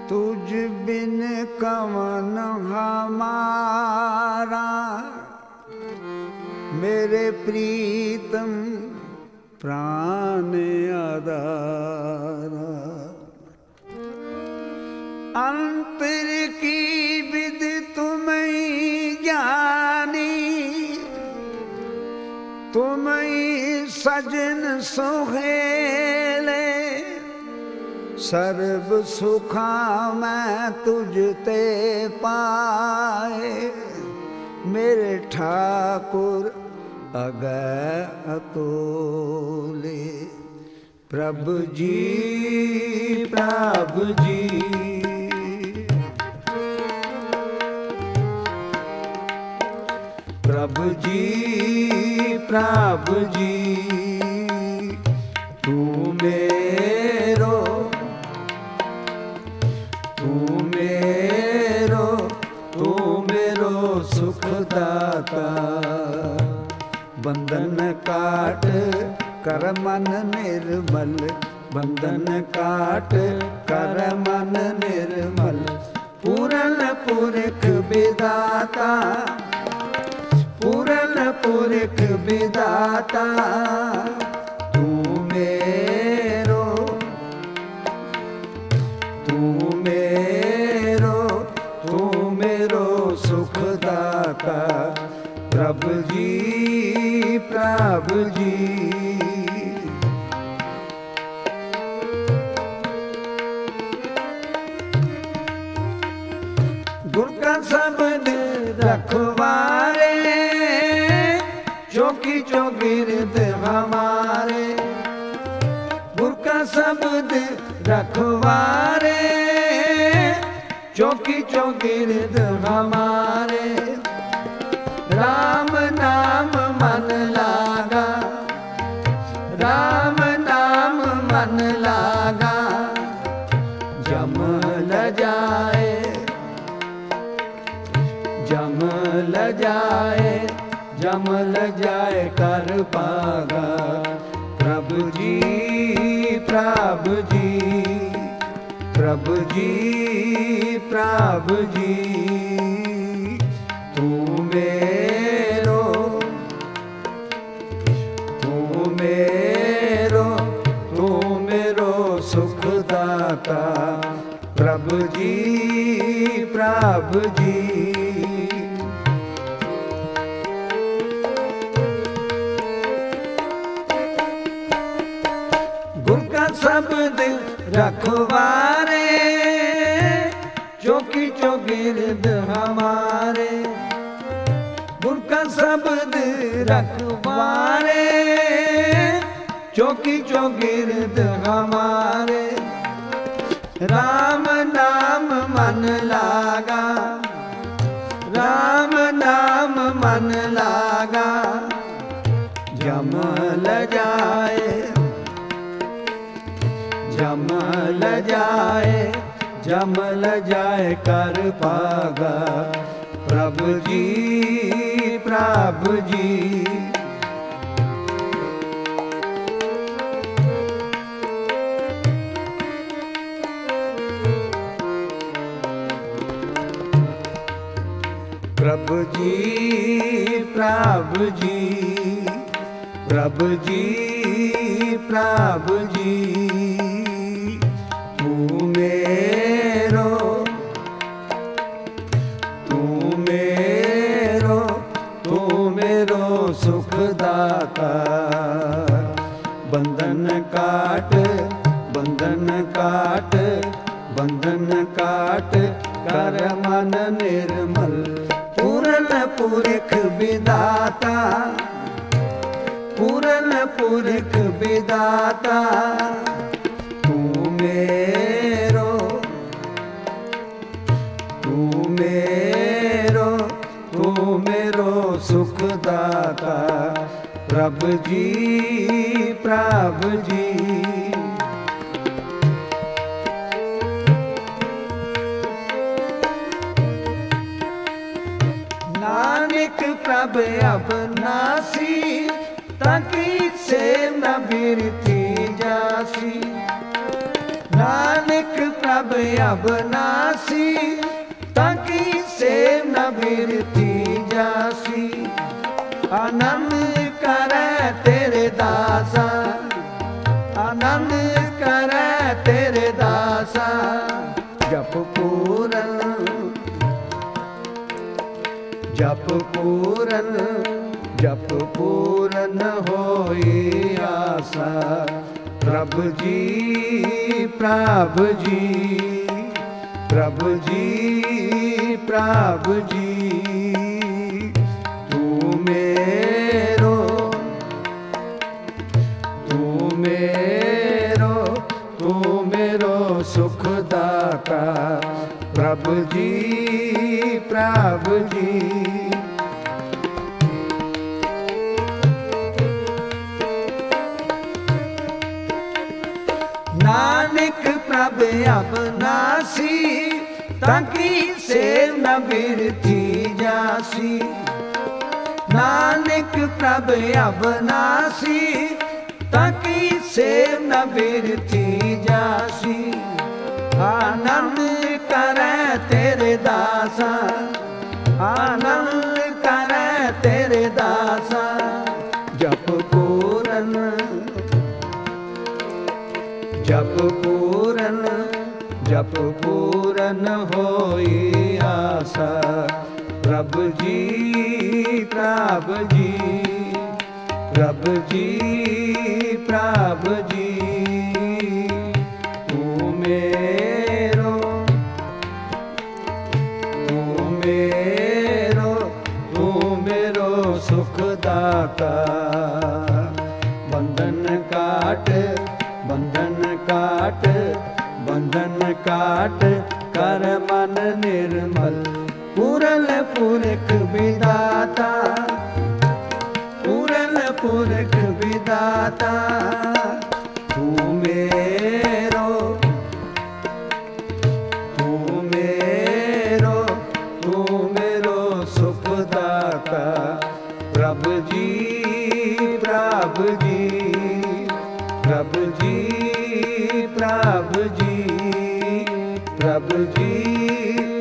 तुझ बिन कवन हमारा मेरे प्रीतम प्राण आधारा। अंतर की विधि तुम्हें जानी, तुम्हें सजन सुहेले। सर्व सुखा मैं तुझते पाए, मेरे ठाकुर अगै अतोले। प्रभु जी प्रभु जी, प्रभु जी प्रभु जी, तू मेरो सुखदाता। बंधन काट कर मन निर्मल, बंधन काट कर मन निर्मल। पूरन पुरख विधाता, पूरन पुरख विधाता। तू मेरो, तू मेरो, तू मेरो सुखदाता। प्रभु जी प्रभु जी, गुर का शब्द रखवारे, चौकी चौगिर्द हमारे। गुर का शब्द रखवारे, चौकी चौगिर्द हमारे। राम नाम मन लागा, राम नाम मन लागा। जम ल जाए, जम ल जाए, जम ल जाए कर पागा। प्रभु जी प्रभु जी, प्रभु जी प्रभु जी, तू मेरो, तू मेरो, तू मेरो सुखदाता। प्रभु जी प्रभु जी, गुर का शब्द रखवारे, चौकी चौगिर्द हमारे। गुर का शब्द रखवारे, चौकी चौगिर्द हमारे। राम नाम मन लागा, राम नाम मन लागा। जम ल जाए, जम ल जाए, जम ल जाए कर पागा। प्रभु जी प्रभु जी, प्रभु जी प्रभु जी, प्रभु जी प्रभु जी। तू मेरो, तू मेरो, तू मेरो सुखदाता। बंधन काट, बंधन काट, बंधन काट कर मन निर्मल। पूरन पुरख विधाता, पूरन पुरख विधाता। तू मेरो, तू मेरो, तू मेरो सुखदाता। प्रभु जी प्रभु जी, नानक प्रभ अबनासी, ताकि से न बिरती जासी। नानक प्रभ अबनासी, ताकि से न बिरथी जासी। आनंद करे तेरे दासा, आनंद करे तेरे दासा। जप पूरन, जप पूरन, जप पूरन होई आसा। प्रभु जी, प्रभु जी, प्रभु जी, प्रभु जी, तू मेरो, तू मेरो, तू मेरो सुखदाता। प्रभु जी, प्रभु जी। नानक प्रभ अबनासी, ताकि से न बिरथी जासी। नानक प्रभ अबनासी, ताकि से न बिरथी जासी। आनंद करे तेरे दासा, आनंद करे तेरे दासा। जप पूरन, जप पूरन, जप पूरन होई आसा। प्रभु जी, प्रभु जी, प्रभु जी, प्रभु जी, तू मेरो, तू मेरो, तू मेरो सुखदाता। बंधन काट, बंधन काट, बंधन काट, कर मन निर्मल। पूरन पुरख विदाता, पूरन पुरख विदाता। तू मेरो, तू मेरो, तू मेरो सुखदाता। प्रभु जी, प्रभु जी, प्रभु जी, प्रभु जी, प्रभु जी,